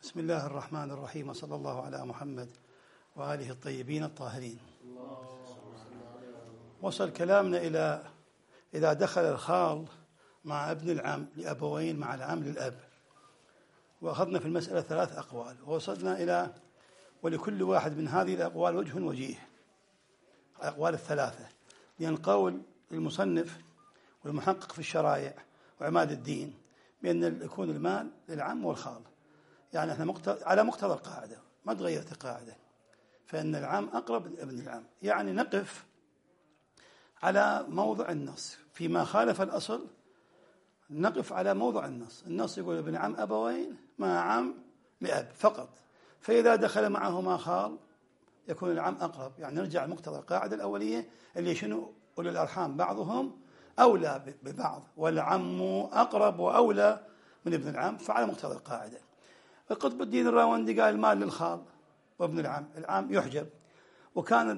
بسم الله الرحمن الرحيم، وصلى الله على محمد وآله الطيبين الطاهرين. وصل كلامنا إلى إذا دخل الخال مع ابن العم لأبوين مع العم للأب، وأخذنا في المسألة 3 أقوال، ووصلنا إلى ولكل واحد من هذه الأقوال وجه وجيه، الأقوال 3، لأن قول المصنف والمحقق في الشرائع وعماد الدين بأن يكون المال للعم والخال، يعني احنا على مقتضى القاعدة، ما تغيرت القاعدة، فإن العم أقرب من ابن العم، يعني نقف على موضع النص فيما خالف الأصل، نقف على موضع النص يقول ابن عم أبوين مع عم لأب فقط، فإذا دخل معهما خال يكون العم أقرب، يعني نرجع لمقتضى القاعدة الأولية اللي شنو أولي الأرحام بعضهم أولى ببعض، والعم أقرب وأولى من ابن العم، فعلى مقتضى القاعدة. قطب الدين الراوندي قال المال للخال وابن العم يحجب، وكان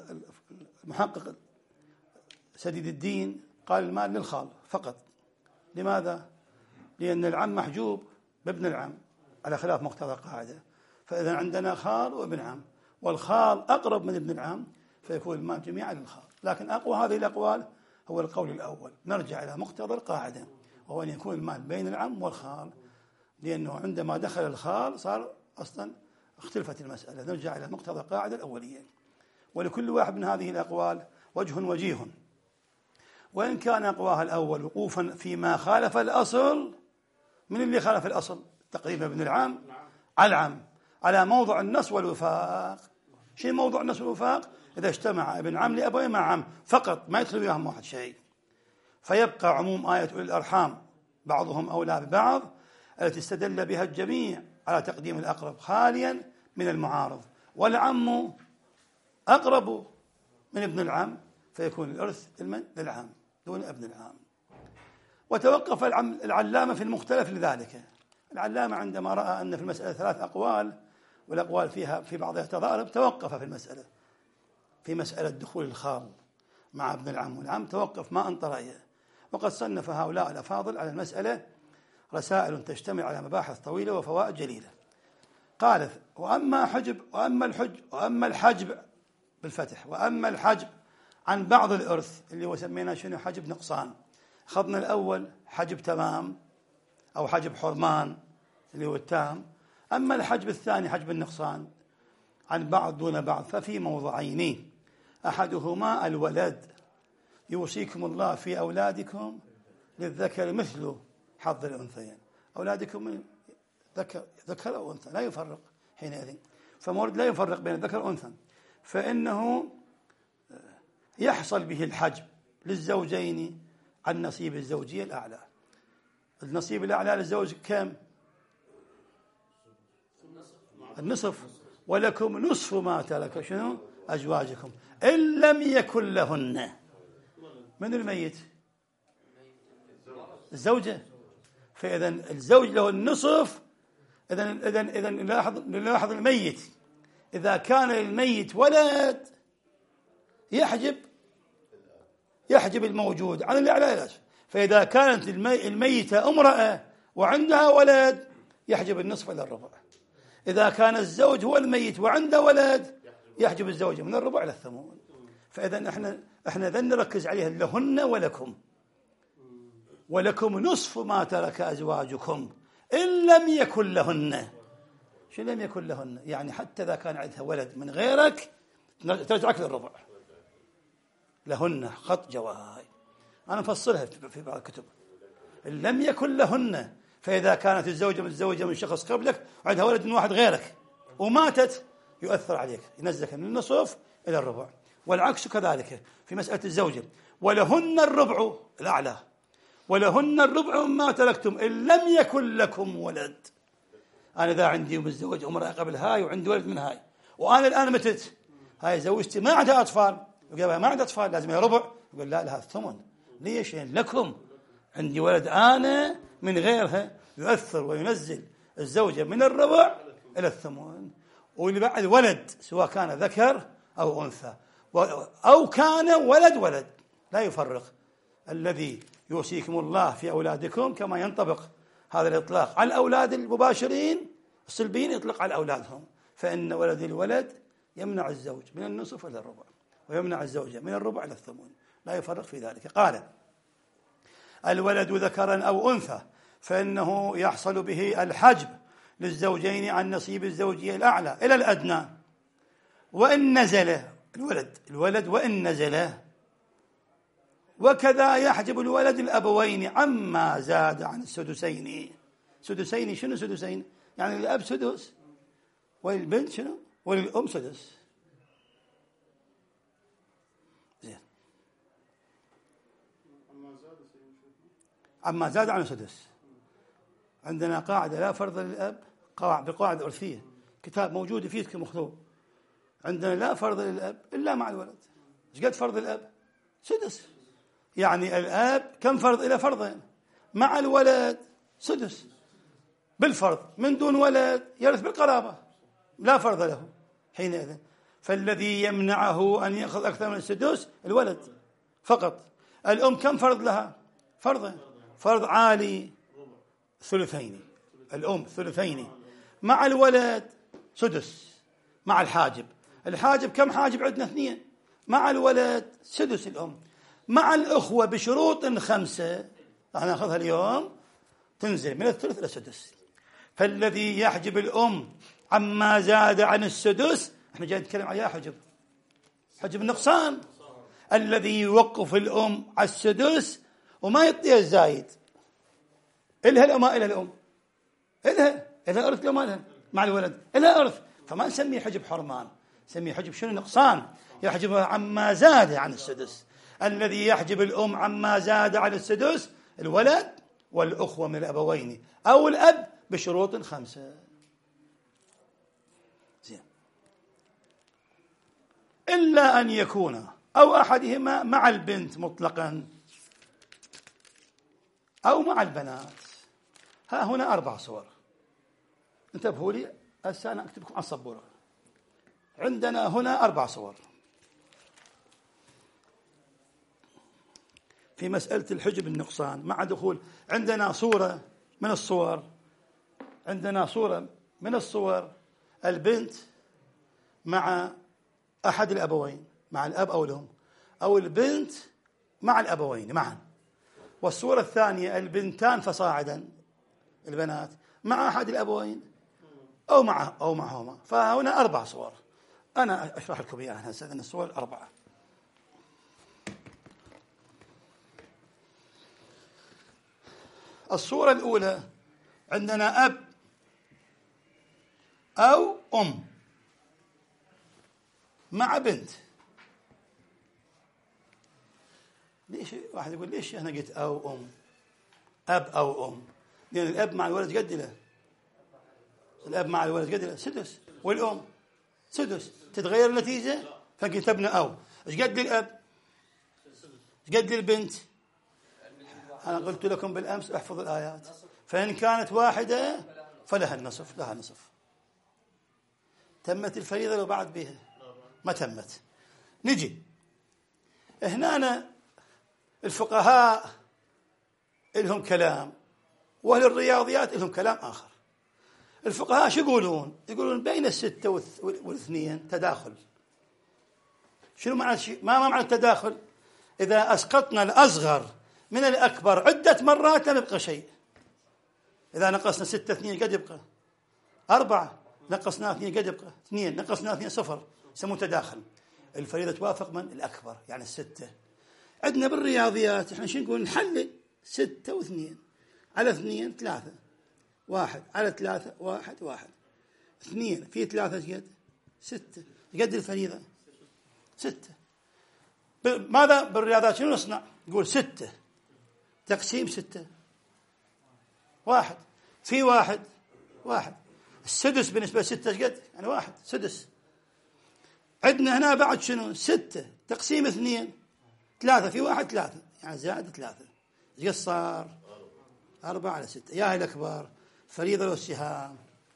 المحقق سديد الدين قال المال للخال فقط. لماذا؟ لأن العم محجوب بابن العم على خلاف مقتضى القاعدة، فإذا عندنا خال وابن عم، والخال أقرب من ابن العم، فيكون المال جميعا للخال. لكن أقوى هذه الأقوال هو القول الأول، نرجع إلى مقتضى القاعدة، وهو أن يكون المال بين العم والخال، لأنه عندما دخل الخال صار أصلا اختلفت المسألة، نرجع إلى مقتضى القاعدة الأولية. ولكل واحد من هذه الأقوال وجه وجيه، وإن كان أقواها الأول وقوفا فيما خالف الأصل. من اللي خالف الأصل؟ تقريبا ابن العم على العم على موضع النص والوفاق. شيء موضوع النص والوفاق؟ إذا اجتمع ابن عم لأبوين مع عم فقط، ما يدخل وياهم واحد شيء، فيبقى عموم آية أولي الأرحام بعضهم أولى ببعض التي استدل بها الجميع على تقديم الأقرب خاليا من المعارض، والعم أقرب من ابن العم، فيكون الإرث للعم دون ابن العم. وتوقف العلامة في المختلف لذلك. العلامة عندما رأى أن في المسألة 3 أقوال، والأقوال فيها في بعضها تضارب، توقف في مسألة دخول الخال مع ابن العم والعم، توقف ما أنطى رأيه. وقد صنف هؤلاء الأفاضل على المسألة رسائل تشتمل على مباحث طويلة وفوائد جليلة. قال: وأما الحجب بالفتح، وأما الحجب عن بعض الإرث اللي هو سمينا شنو حجب نقصان. أخذنا الأول حجب تمام أو حجب حرمان اللي هو التام. أما الحجب الثاني حجب النقصان عن بعض دون بعض، ففي موضعين: أحدهما الولد، يوصيكم الله في أولادكم للذكر مثل حظ الأنثيين. أولادكم من ذكر أو أنثى، لا يفرق حينئذ، فمورد لا يفرق بين الذكر والأنثى، فإنه يحصل به الحجب للزوجين عن نصيب الزوجية الأعلى. النصيب الأعلى للزوج كم؟ النصف. ولكم نصف ما ترك شنو أزواجكم إن لم يكن لهن. من الميت؟ الزوجة. فإذا الزوج له النصف. إذا نلاحظ الميت، إذا كان الميت ولد يحجب الموجود عن الأعلى، فإذا كانت الميتة امرأة وعندها ولد يحجب النصف إلى الربع. إذا كان الزوج هو الميت وعنده ولد يحجب الزوجة من الربع إلى الثمن. فإذا احنا ذن نركز عليها لهن ولكم نصف ما ترك أزواجكم إن لم يكن لهن. شو لم يكن لهن؟ يعني حتى إذا كان عندها ولد من غيرك ترجعك للربع. لهن خط جواي، أنا مفصلها في بعض الكتب. إن لم يكن لهن، فإذا كانت الزوجة متزوجة من شخص قبلك وعندها ولد من واحد غيرك وماتت يؤثر عليك، ينزلك من النصف إلى الربع. والعكس كذلك في مسألة الزوجة. ولهن الربع الأعلى، ولهن الربع مما تركتم إن لم يكن لكم ولد. أنا إذا عندي متزوج امرأة قبل هاي وعندي ولد من هاي، وأنا الآن متت، هاي زوجتي ما عندها أطفال، يقول ما عندها أطفال لازم ربع، يقول لا لها الثمن. ليش؟ لكم، عندي ولد أنا من غيرها، يؤثر وينزل الزوجة من الربع إلى الثمن. واللي بعد ولد سواء كان ذكر أو أنثى أو كان ولد لا يفرق. الذي يوصيكم الله في أولادكم كما ينطبق هذا الإطلاق على الأولاد المباشرين الصلبيين يطلق على أولادهم، فإن ولد الولد يمنع الزوج من النصف إلى الربع، ويمنع الزوجة من الربع إلى الثمن، لا يفرق في ذلك. قال: الولد ذكرا أو أنثى فإنه يحصل به الحجب للزوجين عن نصيب الزوجية الأعلى إلى الأدنى، وإن نزل الولد وإن نزل، وكذا يحجب الولد الأبوين عما زاد عن السدسين. سدسين شنو سدسين؟ يعني الأب سدس والبنت شنو؟ والأم سدس. زين. عما زاد عن السدس. عندنا قاعدة لا فرض للأب، بقاعدة أرثية، كتاب موجود فيكم مكتوب. عندنا لا فرض للأب إلا مع الولد. ايش قد فرض الأب؟ سدس. يعني الأب كم فرض؟ إلى فرضين. مع الولد سدس بالفرض، من دون ولد يرث بالقرابة، لا فرض له حينئذ. فالذي يمنعه أن يأخذ أكثر من السدس الولد فقط. الأم كم فرض لها؟ فرضين، فرض عالي ثلثين، الأم ثلثين، مع الولد سدس مع الحاجب. الحاجب كم حاجب عندنا؟ 2، مع الولد سدس الأم. مع الأخوة بشروط 5 راح ناخذها اليوم، تنزل من الثلث إلى السدس. فالذي يحجب الأم عما زاد عن السدس، احنا جاي نتكلم عن حجب النقصان. الذي يوقف الأم على السدس وما يعطيها الزايد، إلها الأم ما إلها الأم، إلها أرث لو ما إلها مع الولد إلها أرث، فما نسميه حجب حرمان، نسميه حجب شنو؟ نقصان. يحجبها عما زاد عن السدس. الذي يحجب الأم عما زاد عن السدس الولد والأخوة من الأبوين أو الأب بشروط 5. زين. إلا أن يكون أو أحدهما مع البنت مطلقا أو مع البنات. ها هنا 4 صور، انتبهوا لي هسه أنا أكتبكم على السبورة. عندنا هنا 4 صور في مسألة الحجب النقصان مع دخول. عندنا صورة من الصور، البنت مع أحد الأبوين، مع الأب أو الأم، أو البنت مع الأبوين معا. والصورة الثانية البنتان فصاعدا، البنات مع أحد الأبوين أو معهما. فهنا 4 صور، أنا أشرح لكم إياها هسه. الصور 4. الصورة الأولى عندنا أب أو أم مع بنت. ليش واحد يقول ليش أنا قلت أو أم؟ أب أو أم، لأن الأب مع الولد قد له، الأب مع الولد قد له سدس، والأم سدس، تتغير النتيجة. فكتبنا أو. إيش قد للأب؟ إيش قد للبنت؟ أنا قلت لكم بالأمس احفظ الآيات. فإن كانت واحدة فلها النصف، لها نصف. تمت الفريضة لو بعد بها؟ ما تمت. نجي هنا الفقهاء لهم كلام، وأهل الرياضيات لهم كلام آخر. الفقهاء شو يقولون؟ يقولون بين 6 و2 تداخل. شنو معنى ما معنى التداخل؟ إذا أسقطنا الأصغر من الأكبر عدة مرات لم يبقى شيء. إذا نقصنا 6 2 قد يبقى 4، نقصنا 2 قد يبقى 2، نقصنا 2 0، يسموه تداخل. الفريضة توافق من الأكبر يعني 6. عندنا بالرياضيات احنا شو نقول؟ نحلل 6 و2 على 2 3، 1 على 3 1 1، 2 في 3 قد 6. قد الفريضة 6. ماذا بالرياضيات شنو نصنع؟ نقول 6 تقسيم 6 1 في 1 1. السدس بالنسبة ل6 قد يعني 1 سدس. عندنا هنا بعد شنو؟ 6 تقسيم 2 3 في 1 3 يعني زائد 3. قد صار 4 على 6. يا الأكبر فريضة لو السهام؟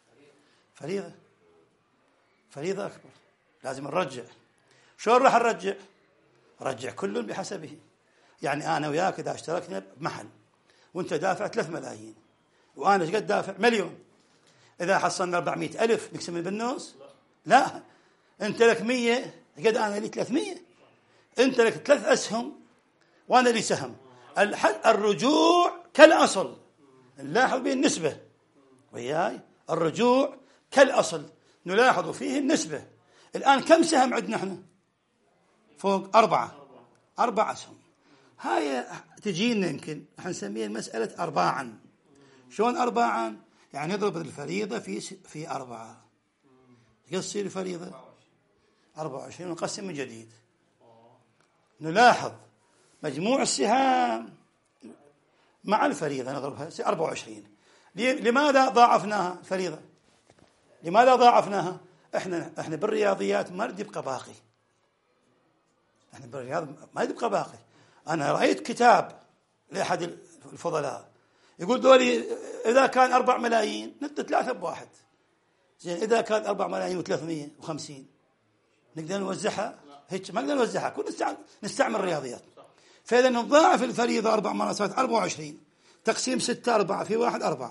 فريضة أكبر، لازم نرجع. شلون راح نرجع؟ رجع كل بحسبه. يعني أنا وياك إذا اشتركنا بمحل وأنت دافع 3 ملايين وأنا ايش قد دافع؟ 1,000,000. إذا حصلنا 400,000 نقسم بالنص؟ لا، أنت لك 100 قد أنا لي 300. أنت لك 3 أسهم وأنا لي سهم. الرجوع كالأصل، نلاحظ به النسبة وياي. الرجوع كالأصل نلاحظ فيه النسبة. الآن كم سهم عندنا احنا؟ فوق 4 أسهم. هاي تجينا يمكن احنا نسميها المسألة أرباعا. شلون أرباعا؟ يعني نضرب الفريضة في 4. قد تصير الفريضة 24 ونقسم من جديد. نلاحظ مجموع السهام مع الفريضة نضربها 24. لماذا ضاعفناها الفريضة؟ لماذا ضاعفناها؟ احنا بالرياضيات ما نريد يبقى باقي. احنا بالرياض ما نريد يبقى باقي. انا رأيت كتاب لأحد الفضلاء يقول دولي إذا كان 4 ملايين ندي 3 بواحد. زين إذا كان 4 ملايين و350 نقدر نوزعها هيك؟ ما نقدر نوزعها، كل نستعمل الرياضيات. فإذا نضاعف الفريضة 4 مرات 24 تقسيم 6 4 في 1 4.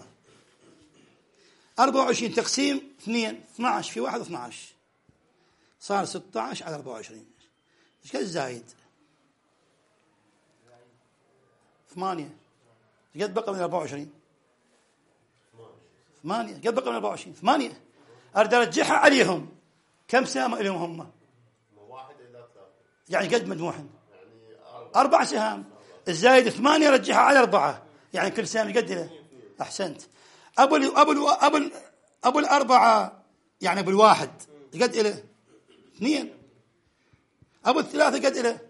24 تقسيم 2 12 في 1 12 صار 16 على 24. ايش قد زايد؟ 8. قد بقى من 24؟ 8. قد بقى من 24؟ 8. أريد أرجعها عليهم. كم سهم لهم هم؟ 1 إلى 3. يعني قد مجموعهم 4 سهام. الزايد 8 رجعها على 4، يعني كل سهم قد له. أحسنت. أبو الأربعة يعني أبو الواحد قد له 2. أبو الثلاثة قد له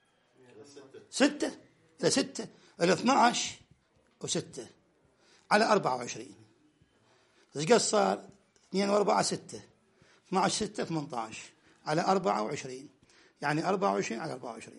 6. إلى 6 إلى 12 و6 على 24. إيش قد صار؟ 2 و4 6. 12 6 18 على 24، يعني 24 على 24.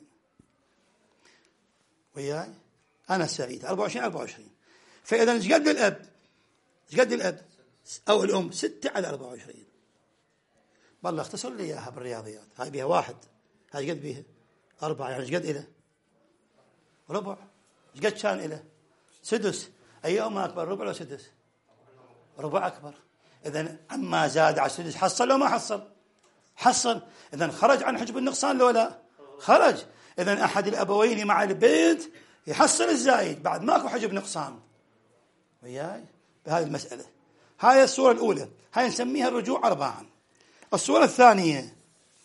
وياي أنا سعيد. 24 24. فإذا إيش قد الأب؟ إيش قد الأب أو الأم؟ 6 على 24. والله اختصر لي إياها بالرياضيات. هاي بيها 1، هاي قد بيها 4، يعني إيش قد إله؟ ربع. إيش قد كان إله؟ سدس. أيهما أكبر، ربع ولا سدس؟ ربع أكبر. إذن عما زاد على السدس حصل لو ما حصل؟ حصل. إذن خرج عن حجب النقصان لو لا؟ خرج. إذن أحد الأبوين مع البنت يحصل الزايد بعد ماكو حجب نقصان. وياي بهذه المسألة. هاي الصورة الأولى، هاي نسميها الرجوع 4. الصورة الثانية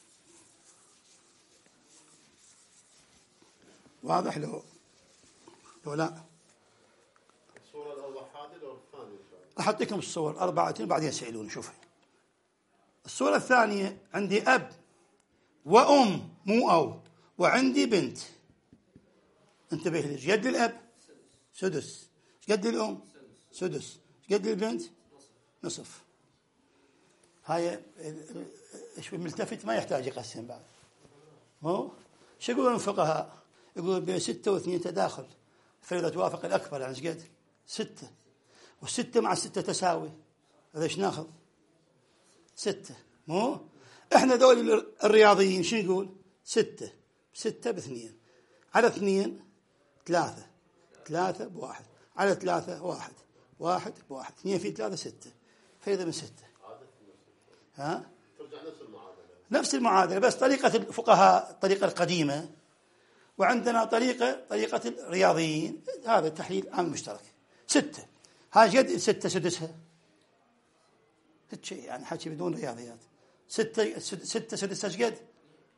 واضح لو لا؟ الصورة الأول حادث والثانية أحطيكم الصور 4 بعدين سألوني. شوفي الصورة الثانية، عندي أب وأم مو أو، وعندي بنت. انتبه لي، قد الأب؟ سدس. قد الأم؟ سدس. قد البنت؟ نصف. هاي ملتفت ما يحتاج يقسم بعد. مو شو يقولون الفقهاء؟ يقول بين 6 و2 تداخل، فريضة توافق الأكبر، يعني ايش قد؟ 6. و6 مع 6 تساوي. هذا ايش ناخذ؟ 6. مو احنا دول الرياضيين شو نقول؟ 6 ب2 على 2 3 3 ب1 على 3 1 1 ب1 2 في 3 6. فريضة من 6. ها؟ ترجع نفس المعادلة بس طريقة الفقهاء الطريقة القديمة، وعندنا طريقة الرياضيين. هذا التحليل عام مشترك. 6 هاي قد 6 سدسها هيك شيء، يعني حكي بدون رياضيات. 6 سدسها ايش قد؟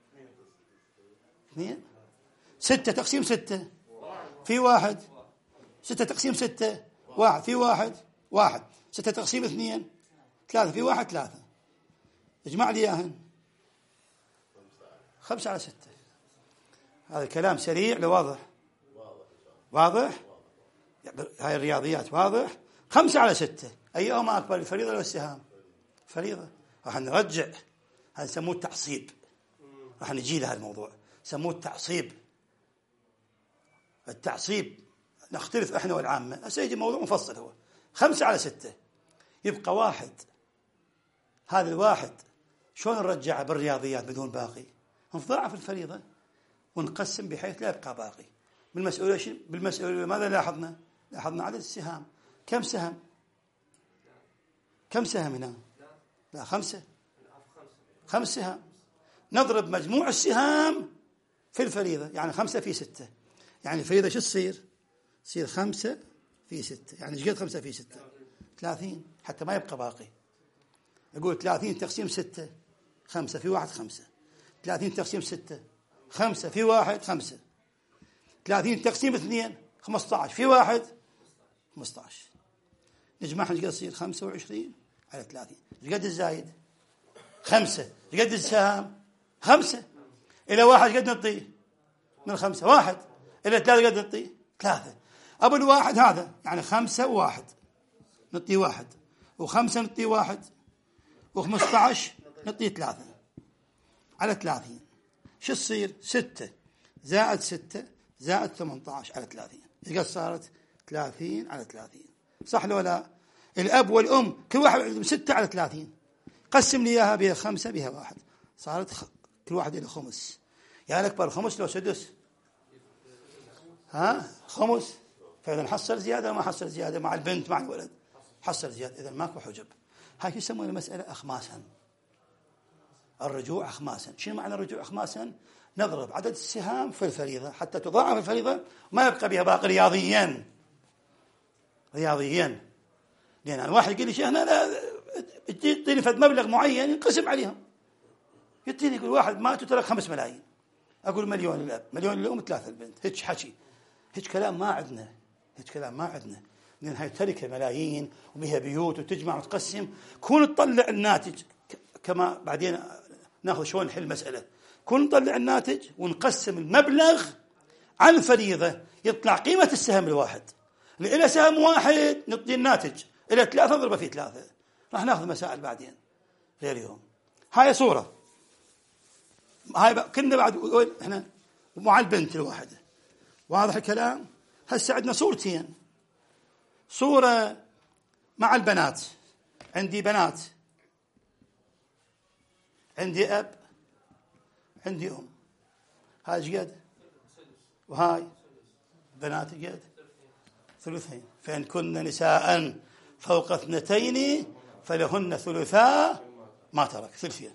2. 6 تقسيم 6 في 1. 6 تقسيم 6 1 في 1 1. 6 تقسيم 2 3 في 1 3. اجمع لي اياهن 5 على 6. هذا الكلام سريع لو واضح؟ واضح؟ هاي الرياضيات واضح؟ 5 على 6 أيهما أكبر، الفريضة ولا السهام؟ فريضة. راح نرجع، هذا يسموه التعصيب. راح نجي لهذا الموضوع، يسموه التعصيب. التعصيب نختلف احنا والعامة، سيجي موضوع مفصل. هو 5 على 6 يبقى 1. هذا الواحد شلون نرجعه بالرياضيات بدون باقي؟ نضاعف الفريضة ونقسم بحيث لا يبقى باقي. بالمسؤولية ماذا لاحظنا؟ لاحظنا عدد السهام. كم سهم؟ كم سهم هنا؟ لا 5 سهام. نضرب مجموع السهام في الفريضة، يعني 5 في 6. يعني الفريضة شو تصير؟ تصير 5 في 6. يعني ايش قد 5 في 6؟ 30، حتى ما يبقى باقي. أقول 30 تقسيم 6، 5 في 1 5. 30 تقسيم 6، 5 في 1 5. 30 تقسيم 2، 15 في 1 15. نجمعها ايش قد تصير؟ 25 على 30. ايش قد الزايد؟ 5. ايش قد السهام؟ 5. إلى 1 قد نعطيه من 5؟ 1. إلى 3 قد نعطيه 3. أبو الواحد هذا يعني 5 و1 نعطيه 1، و5 نعطيه 1، و15 نعطيه 3 على 30. شو تصير؟ 6 زائد 6 زائد 18 على 30. ايش قد صارت؟ 30 على 30. صح لو لا؟ الأب والأم كل واحد عندهم 6 على 30. قسم لي إياها بها 5 بها 1، صارت كل واحد له خمس. يا الأكبر خمس لو سدس؟ خمس. فإذا حصل زيادة ما حصل زيادة مع البنت مع الولد، حصل زيادة، إذا ماكو حجب. هاي يسمون المسألة أخماسا، الرجوع أخماسا. شنو معنى الرجوع أخماسا؟ نضرب عدد السهام في الفريضة حتى تضاعف الفريضة ما يبقى بها باقي رياضيا. لأن الواحد يقول لي شيخنا لا يعطيني فد مبلغ معين ينقسم عليهم، يعطيني يقول واحد ما تترك 5 ملايين، أقول مليون للأب، مليون للأم، 3 البنت. هيك حكي، هيك كلام ما عندنا. لأن هاي تركة ملايين وبها بيوت وتجمع وتقسم. كون تطلع الناتج كما بعدين ناخذ شلون نحل المسألة. كون نطلع الناتج ونقسم المبلغ عن الفريضة، يطلع قيمة السهم الواحد. اللي إلى سهم واحد نعطي الناتج، إلى 3 نضربه في 3. راح ناخذ مسائل بعدين غير يوم. هاي صورة، هاي كنا بعد احنا مع البنت الواحدة. واضح الكلام؟ هسه عندنا صورتين. صورة مع البنات، عندي بنات، عندي أب، عندي أم. هاي قد؟ وهاي بنات قد؟ 2. فإن كن نساء فوق 2 فلهن 3 ما ترك، 2.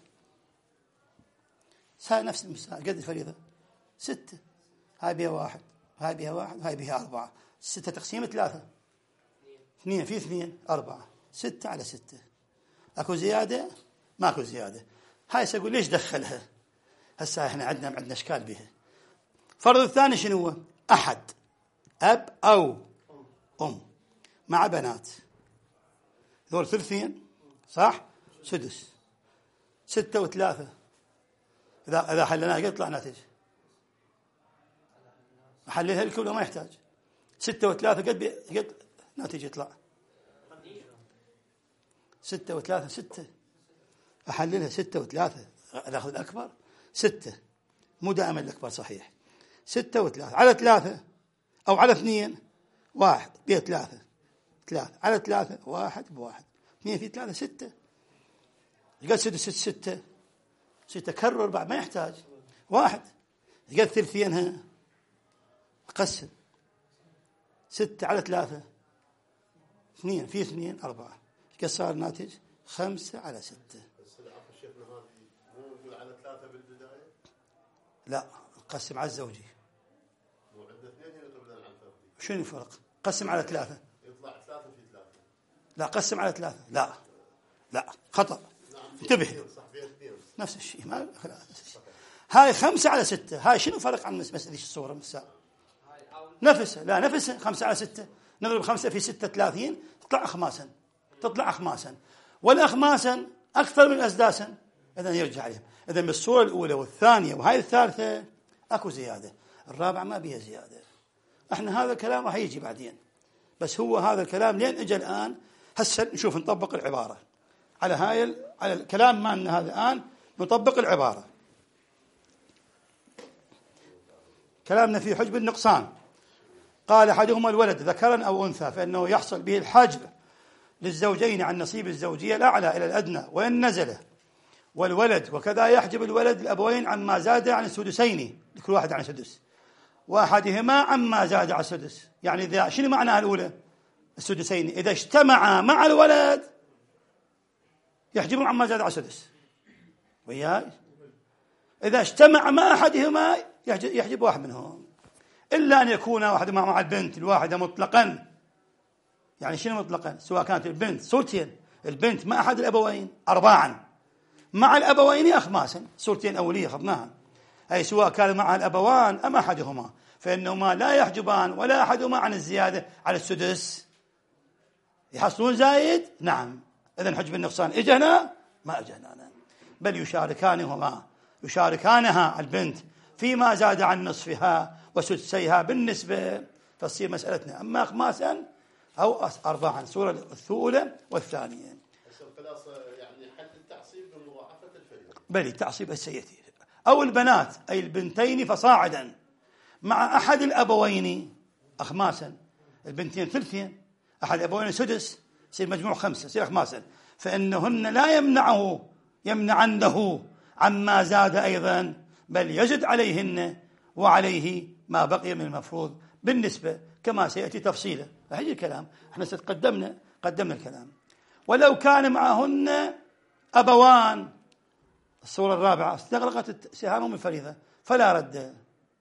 هاي نفس المسألة قد الفريضة 6. هاي بها 1، هاي بها 1، هاي بها 4. 6 تقسيم 3، 2 في 2 4. 6 على 6. أكو زيادة؟ ماكو زيادة. هاي سأقول ليش دخلها؟ هسه احنا عندنا اشكال بها. فرض الثاني شنو هو؟ أحد أب أو أم مع بنات، ذول 2 صح؟ سدس. 6 و3 إذا حلناه يطلع ناتج. أحللها الكل ما يحتاج. 6 و3 قد ناتج يطلع 6 و3 6. أحللها 6 و3 ناخذ الأكبر 6، مو دائما الأكبر صحيح. 6 و3 على 3 أو على 2 1 بيه 3 على 3 1 ب1. 2 في 3 6. قد 6 كرر بعد ما يحتاج 1. قد 2 قسم 6 على 3 2 في 2 4. قد صار الناتج 5 على 6. على 3 بالبداية؟ لا نقسم على الزوجي. وعندنا 2 يعتمدون على الفردي. شنو الفرق؟ قسم على 3 يطلع 3 في 3. لا قسم على 3. لا خطأ. انتبه، نفس الشيء ما هاي 5 على 6. هاي شنو فرق عن مسألة الصورة مساء؟ نفسها 5 على 6. نضرب 5 في 6 30 تطلع أخماسا. والأخماسا أكثر من أسداسا، إذا يرجع عليهم. إذا بالصورة الأولى والثانية وهاي الثالثة أكو زيادة، الرابعة ما بيها زيادة. احنا هذا الكلام راح يجي بعدين، بس هو هذا الكلام لين اجى الآن. هسه نشوف نطبق العبارة على الكلام مالنا هذا الآن. نطبق العبارة. كلامنا في حجب النقصان. قال أحدهما الولد ذكرا أو أنثى فإنه يحصل به الحجب للزوجين عن نصيب الزوجية الأعلى إلى الأدنى وإن نزل. والولد وكذا يحجب الولد الأبوين عما زاد عن السدسين، لكل واحد عن السدس، وأحدهما عما زاد عن السدس. يعني إذا شنو معناها الأولى؟ السدسين إذا اجتمعا مع الولد يحجبهم عما زاد على السدس وياي. إذا اجتمع مع أحدهما يحجب واحد منهم، إلا أن يكون واحد مع البنت الواحدة مطلقا. يعني شنو مطلقا؟ سواء كانت البنت صورتين، البنت مع أحد الأبوين أرباعا، مع الأبوين أخماسا، صورتين أولية أخذناها، أي سواء كان مع الأبوان أم أحدهما فإنهما لا يحجبان ولا أحدهما عن الزيادة على السدس. يحصلون زايد؟ نعم. إذن حجب النقصان إجهنا؟ ما إجهنا، بل يشاركانها البنت فيما زاد عن نصفها وسدسيها بالنسبة، فتصير مسألتنا أما أخماسا أو أرباعا، سورة الأولى والثانية. الخلاصة يعني حد التعصيب بمضاعفة الفريضة، بل التعصيب السيتي أو البنات أي البنتين فصاعدا مع أحد الأبوين أخماسا، البنتين ثلثين، أحد الأبوين سدس، يصير مجموع 5، يصير أخماسا، فإنهن لا يمنعنه عما زاد أيضا، بل يزد عليهن وعليه ما بقي من المفروض بالنسبة، كما سيأتي تفصيلا. هذا الكلام احنا قدمنا الكلام. ولو كان معهن أبوان، الصورة الرابعة، استغرقت سهامهم الفريضة فلا رد.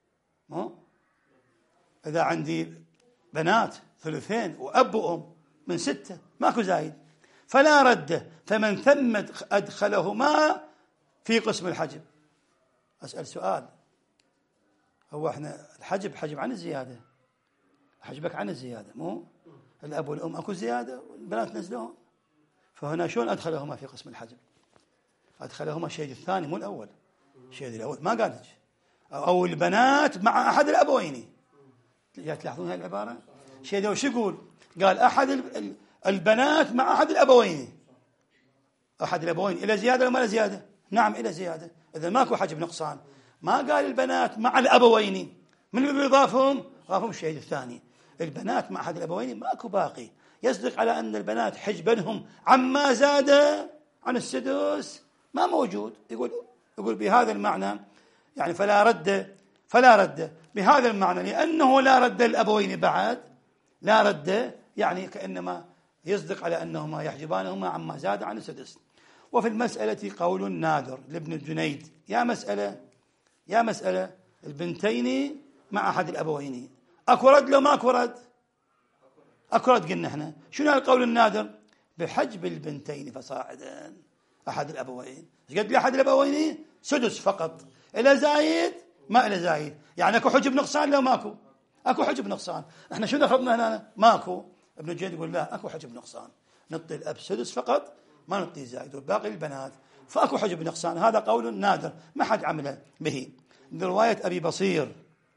إذا عندي بنات ثلثين وأب وأم من 6 ماكو زايد فلا رد، فمن ثم أدخلهما في قسم الحجب. أسأل سؤال، هو احنا الحجب حجب عن الزيادة، حجبك عن الزيادة، مو الأب والأم أكو زيادة والبنات نزلهم، فهنا شلون أدخلهما في قسم الحجب؟ أدخلهما الشيء الثاني مو الأول، الشيء الأول ما قالش أو البنات مع أحد الأبوين. تلاحظون هاي العبارة؟ الشيء ده وش يقول؟ قال أحد البنات مع أحد الأبوين، أحد الأبوين إلى زيادة ولا ما إلى زيادة؟ نعم إلى زيادة، إذا ماكو حجب نقصان. ما قال البنات مع الأبوين، من اللي يضافهم؟ ضافهم الشيء الثاني، البنات مع أحد الأبوين ماكو باقي، يصدق على أن البنات حجبنهم عما زاد عن السدس ما موجود. يقول بهذا المعنى يعني فلا رد بهذا المعنى، لأنه لا رد الأبوين بعد، لا رد يعني كأنما يصدق على أنهما يحجبانهما عما زاد عن السدس. وفي المسألة قول نادر لابن الجنيد، يا مسألة البنتين مع أحد الأبوين أكو رد لو ما أكو رد؟ أكو رد. قلنا احنا شنو القول النادر؟ بحجب البنتين فصاعدا أحد الأبوين. قد لي أحد الأبوين سدس فقط، إلى زايد ما إلى زايد، يعني أكو حجب نقصان لو ماكو؟ أكو حجب نقصان. احنا شنو أخذنا هنا؟ ماكو. ابن الجنيد يقول لا، أكو حجب نقصان، نعطي الأب سدس فقط ما نعطي زايد والباقي البنات، فأكو حجب نقصان. هذا قول نادر ما حد عمل به. من رواية أبي بصير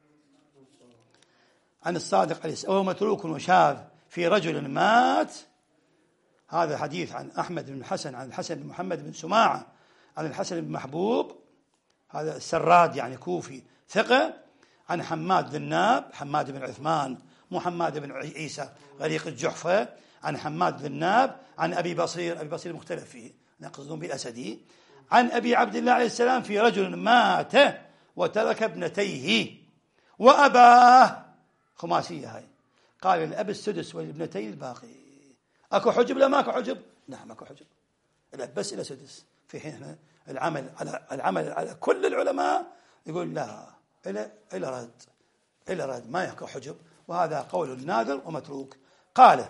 عن الصادق عليه السلام، وهو متروك وشاذ في رجل مات. هذا حديث عن أحمد بن الحسن عن الحسن بن محمد بن سماعة عن الحسن بن محبوب، هذا السراد يعني كوفي ثقة، عن حماد ذناب، حماد بن عثمان مو حماد بن عيسى غريق الجحفة، عن حماد ذناب عن أبي بصير مختلف فيه، يقصدون بالأسدي، عن أبي عبد الله عليه السلام في رجل مات وترك ابنتيه وأباه، خماسية هاي، قال الأب السدس والابنتين الباقي. أكو حجب لا ما أكو حجب؟ نعم أكو حجب، الأب بس إلى سدس، في حين العمل على كل العلماء يقول لا، إلى رد ما يكو حجب، وهذا قول نادر ومتروك. قال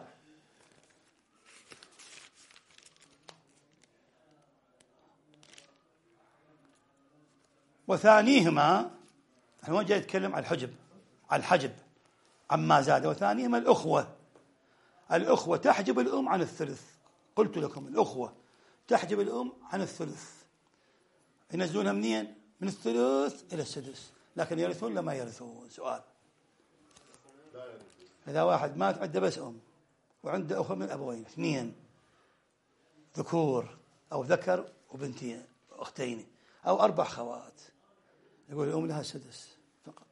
وثانيهما، احنا جاي نتكلم عن الحجب عما زاد، وثانيهما الأخوة تحجب الأم عن الثلث. قلت لكم الأخوة تحجب الأم عن الثلث، ينزلونها منين؟ من الثلث إلى السدس، لكن يرثون لما يرثون. سؤال، إذا واحد مات عنده بس أم وعنده أخوة من أبوين 2 ذكور أو ذكر وبنتين أختين أو 4 خوات، يقول الأم لها السدس فقط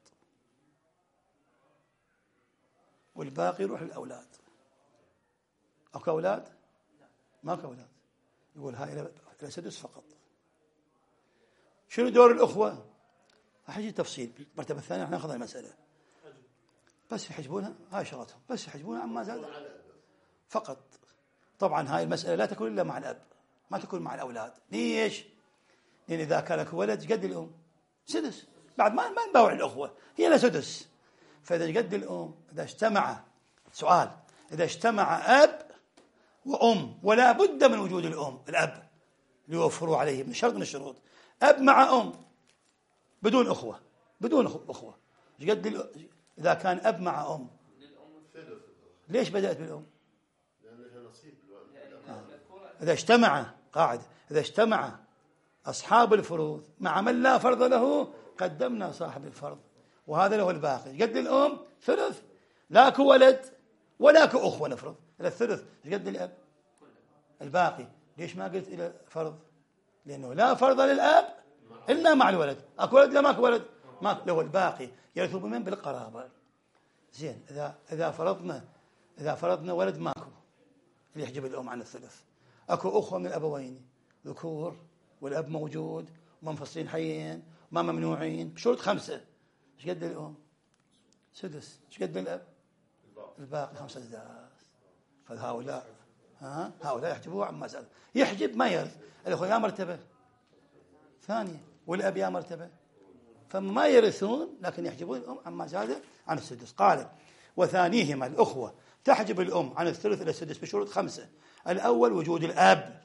والباقي يروح للأولاد. أكو أولاد؟ ما أكو أولاد، يقول هاي إلى سدس فقط. شنو دور الأخوة؟ راح يجي تفصيل بالمرتبة الثانية، راح ناخذ المسألة. بس يحجبونها، هاي شغلتهم، بس يحجبونها عما زاد فقط. طبعا هاي المسألة لا تكون إلا مع الأب، ما تكون مع الأولاد. ليش؟ لأن إذا كان لك ولد قد الأم سدس، بعد ما نباوع الأخوة، هي لها سدس. فإذا قد الأم، إذا اجتمع، سؤال، إذا اجتمع أب وأم ولا بد من وجود الأب ليوفروا عليه، من شرط من الشروط، أب مع أم بدون أخوة، إيش قد إذا كان أب مع أم؟ ليش بدأت بالأم؟ لأنها نصيب إذا اجتمع، قاعدة، إذا اجتمع أصحاب الفروض مع من لا فرض له قدمنا صاحب الفرض، وهذا له الباقي. قد الأم ثلث، لاك ولد ولاك أخوة، نفرض إلى الثلث. قد الأب الباقي. ليش ما قلت إلى فرض؟ لأنه لا فرض للأب إلا مع الولد. أكو ولد لا ماكو ولد، ما له الباقي يرثوا بمن؟ بالقرابة. زين، إذا فرضنا ولد ماكو اللي يحجب الأم عن الثلث، أكو أخوة من الأبوين ذكور والأب موجود ومنفصلين حيين وما ممنوعين بشروط 5. ايش قد الأم؟ سدس. ايش قد الأب؟ الباقي 5 أسداس. فهؤلاء هؤلاء يحجبوه عما زاد. يحجب ما يرث. الأخوة يا مرتبة ثانية والأب يا مرتبة، فما يرثون لكن يحجبون الأم عما زاد عن السدس. قال وثانيهما الأخوة تحجب الأم عن الثلث إلى السدس بشروط 5. الأول وجود الأب،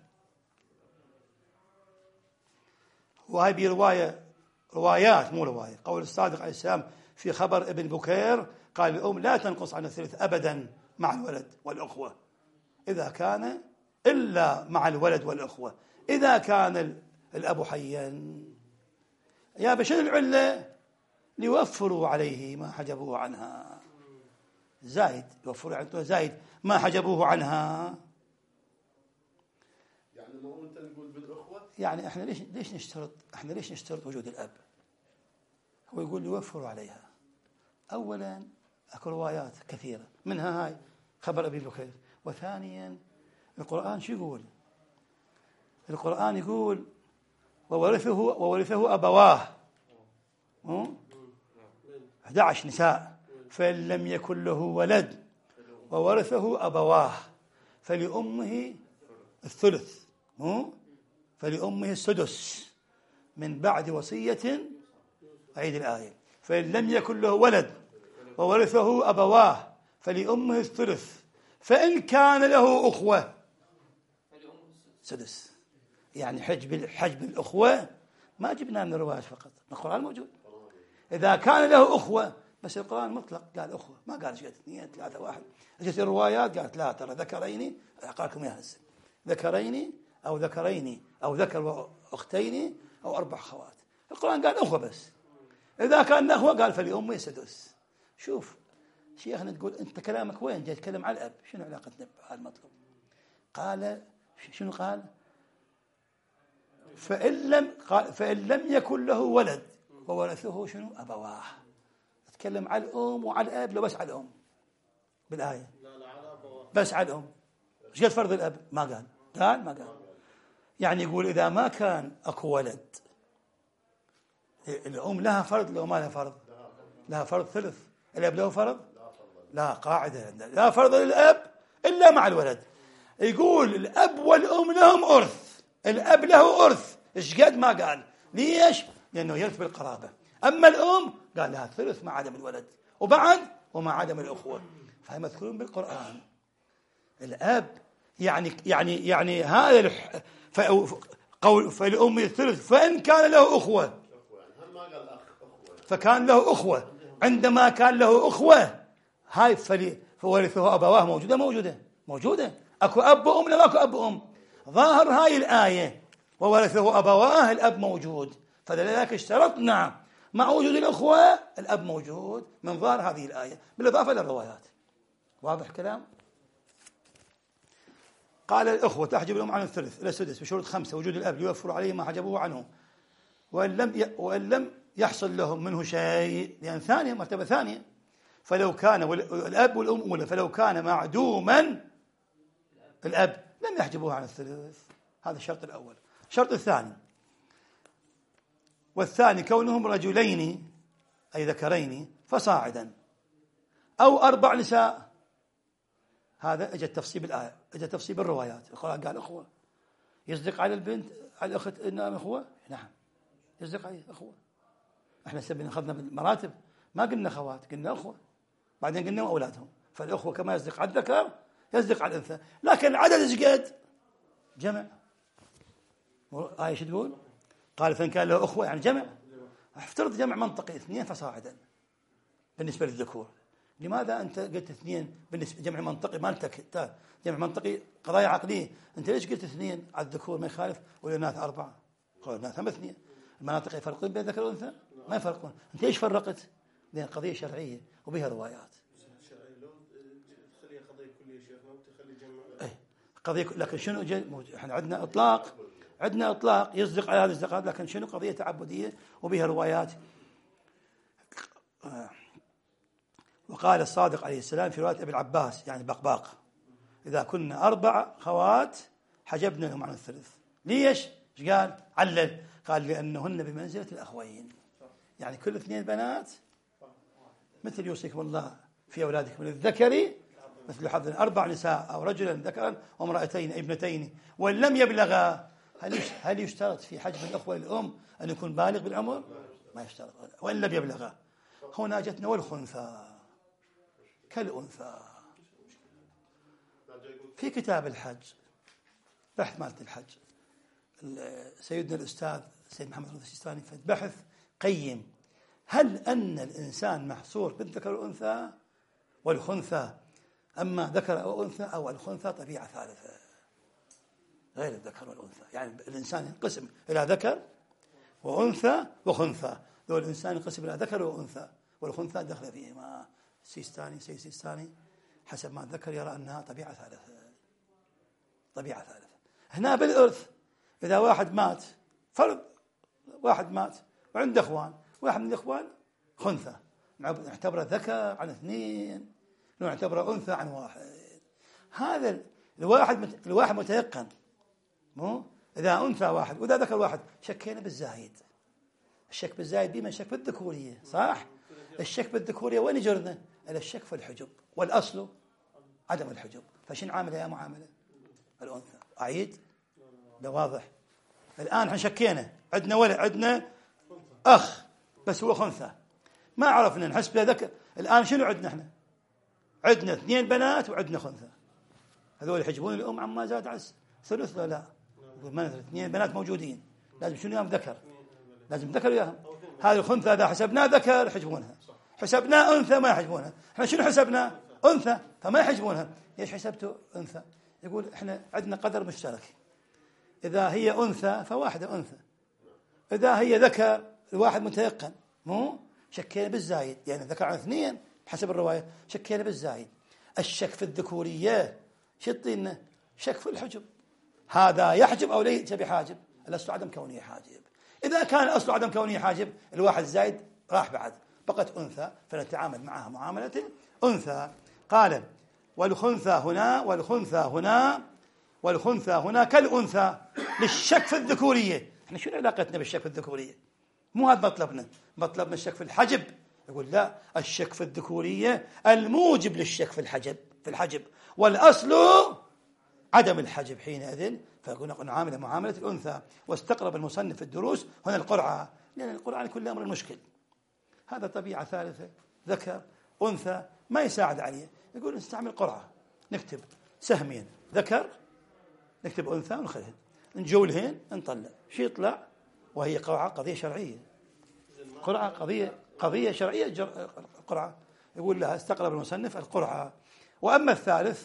وهي بروايات مو رواية. قول الصادق عليه السلام في خبر ابن بكير قال الأم لا تنقص عن الثلث أبدا مع الولد والأخوة إذا كان إلا مع الولد والأخوة إذا كان الأب حيا. يا بشر العلة ليوفروا عليه ما حجبوه عنها، زايد يوفروا عنه زايد ما حجبوه عنها. يعني ما أنت نقول بالأخوة، يعني احنا ليش نشترط وجود الأب؟ هو يقول يوفروا عليها. أولا أكو روايات كثيرة منها هاي خبر أبي بكر. وثانيا القرآن شو يقول؟ القرآن يقول وورثه أبواه 11 نساء فإن لم يكن له ولد وورثه أبواه فلأمه الثلث فلأمه السدس من بعد وصية. أعيد الآية. فإن لم يكن له ولد وورثه أبواه فلأمه الثلث فإن كان له أخوة سدس. يعني حجب الأخوة ما جبناه من الروايات فقط، القرآن موجود. إذا كان له أخوة، بس القرآن مطلق قال أخوة، ما قال شيء 2 3 1. اجت الروايات قالت لا ترى ذكرين، أقالكم يا هسه ذكرين أو ذكر وأختين أو 4 أخوات. القرآن قال أخوة بس. إذا كان أخوة قال فلأمه سدس. شوف شيخنا تقول أنت كلامك وين جاي تتكلم على الأب؟ شنو علاقتنا بهذا المطلوب؟ قال شنو قال؟ فإن لم يكن له ولد وورثه شنو؟ أبواه. تكلم على الأم وعلى الأب، لو بس على الأم بالآية، بس على الأم. ايش قد فرض الأب؟ ما قال ما قال. يعني يقول إذا ما كان أكو ولد الأم لها فرض لو ما لها فرض؟ لها فرض ثلث. الأب له فرض؟ لا، قاعدة لا فرض للأب إلا مع الولد. يقول الأب والأم لهم أرث، الأب له أرث. إيش قد؟ ما قال. ليش؟ لأنه يرث بالقرابة. أما الأم قال لها ثلث مع عدم الولد ومع عدم الأخوة، فهم مذكورون بالقرآن. الأب يعني هذا قول فالأم الثلث فإن كان له أخوة، فكان له أخوة. عندما كان له أخوة هاي فورثه أبواه موجودة. أكو أب وأم لا أكو أب وأم؟ ظاهر هاي الآية وورثه أبواه الأب موجود، فلذلك اشترطنا مع وجود الأخوة الأب موجود من ظاهر هذه الآية بالإضافة للروايات. واضح كلام؟ قال الأخوة تحجب الأم عن الثلث إلى السدس بشروط 5. وجود الأب ليوفر عليه ما حجبوه عنه وإن لم يحصل لهم منه شيء، لأن ثانية مرتبة ثانية. فلو كان الأب والأم أولى، فلو كان معدوما الأب لم يحجبوه عن الثلث. هذا الشرط الأول. الشرط الثاني، والثاني كونهم رجلين أي ذكرين فصاعدا أو 4 نساء. هذا اجى تفصيل بالآية، اجى تفصيل بالروايات. القرآن قال أخوة، يصدق على البنت على الأخت إنها أخوة؟ نعم يصدق عليه أخوة. احنا سبنا أخذنا بالمراتب، ما قلنا أخوات، قلنا أخوة، بعدين قلنا أولادهم. فالأخوة كما يصدق على الذكر يصدق على الأنثى، لكن العدد إيش قد؟ جمع. آية شو تقول؟ قال فإن كان له أخوة يعني جمع. افترض جمع منطقي 2 فصاعدا بالنسبة للذكور. لماذا أنت قلت 2 بالنسبة جمع منطقي؟ ما أنت جمع منطقي قضايا عقلية، أنت ليش قلت 2 على الذكور ما يخالف والإناث 4؟ قالوا الإناث هم 2. المناطق يفرقون بين الذكر والأنثى؟ ما يفرقون. أنت ليش فرقت؟ لأن قضية شرعية وبها روايات. تخليها قضية كلية شيخنا وتخلي جمع. إيه قضية، لكن شنو إحنا عندنا إطلاق يصدق على هذا الزقاب، لكن شنو قضية تعبدية وبها روايات. وقال الصادق عليه السلام في رواية أبي العباس يعني بقباق: إذا كنا 4 خوات حجبنا لهم عن الثلث. ليش؟ قال علل، قال لأنهن بمنزلة الأخوين، يعني كل 2 بنات مثل يوصيكم الله في أولادكم للذكر مثل حظ 4 نساء أو رجلا ذكرا وامرأتين ابنتين وإن لم يبلغا. هل يشترط في حجب الأخوة للأم أن يكون بالغ بالعمر؟ ما يشترط. وإن لم يبلغا. هنا جتنا والخنثى كالأنثى. في كتاب الحج بحث مالة الحج سيدنا الأستاذ سيد محمد رضي السيستاني في بحث قيم: هل أن الإنسان محصور بالذكر والأنثى والخنثى، أما ذكر أو أنثى، أو الخنثى طبيعة ثالثة غير الذكر والأنثى؟ يعني الإنسان ينقسم إلى ذكر وأنثى وخنثى، لو الإنسان ينقسم إلى ذكر وأنثى والخنثى دخل فيهما. سيستاني حسب ما ذكر يرى أنها طبيعة ثالثة. هنا بالإرث إذا واحد مات، فرض واحد مات وعنده إخوان، واحد من الإخوان خنثى، نعتبره ذكر عن 2، نعتبره أنثى عن 1. هذا الواحد متيقن، مو إذا أنثى واحد وإذا ذكر واحد. شكينا بالزايد. الشك بالزايد بما شك بالذكورية، صح؟ الشك بالذكورية وين يجرنا؟ إلى الشك في الحجب، والأصل عدم الحجب. فشن عاملة يا معاملة الأنثى؟ أعيد ده واضح. الآن احنا شكينا، عندنا ولد، عندنا أخ بس هو خنثى، ما عرفنا نحسب ذكر. الآن شنو عندنا احنا؟ عندنا 2 بنات وعندنا خنثى. هذول يحجبون الأم عما زاد على ثلث؟ لا يقول ما 2 بنات موجودين، لازم شنو ياهم ذكر، لازم ذكر وياهم. هذه الخنثى إذا حسبناه ذكر يحجبونها، حسبناه أنثى ما يحجبونها. احنا شنو حسبنا؟ أنثى، فما يحجبونها. ليش حسبته أنثى؟ يقول احنا عندنا قدر مشترك، إذا هي أنثى فواحدة أنثى، إذا هي ذكر الواحد متيقن، مو شكينا بالزايد، يعني ذكر عن 2 بحسب الرواية، شكينا بالزايد. الشك في الذكورية شطينا شك في الحجب، هذا يحجب أو ليس بحاجب؟ الأصل عدم كونه حاجب. إذا كان الأصل عدم كونه حاجب، الواحد زايد راح بعد، بقت أنثى، فنتعامل معها معاملة أنثى. قال والخنثى هنا كالأنثى للشك في الذكورية. احنا شو علاقتنا بالشك في الذكورية؟ مو هذا مطلبنا الشك في الحجب. يقول لا، الشك في الذكورية الموجب للشك في الحجب، والأصل عدم الحجب حينئذ، فيكون نعامل معاملة الأنثى. واستقرب المصنف في الدروس هنا القرعة، لأن القرعة كل أمر مشكل. هذا طبيعة ثالثة، ذكر أنثى، ما يساعد عليه. يقول نستعمل قرعة، نكتب سهمين ذكر، نكتب أنثى ونخلهن، نجولهن نطلع شي يطلع. وهي قرعة قضية شرعية، قرعة قضية شرعية. القرعة يقول لها استقرب المصنف القرعة. وأما الثالث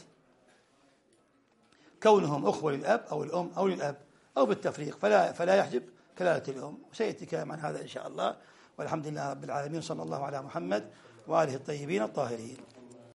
كونهم أخوة للأب أو الأم أو للأب أو بالتفريق فلا يحجب كلالة الأم. وسيأتي كلام عن هذا إن شاء الله. والحمد لله رب العالمين، صلى الله على محمد وآله الطيبين الطاهرين.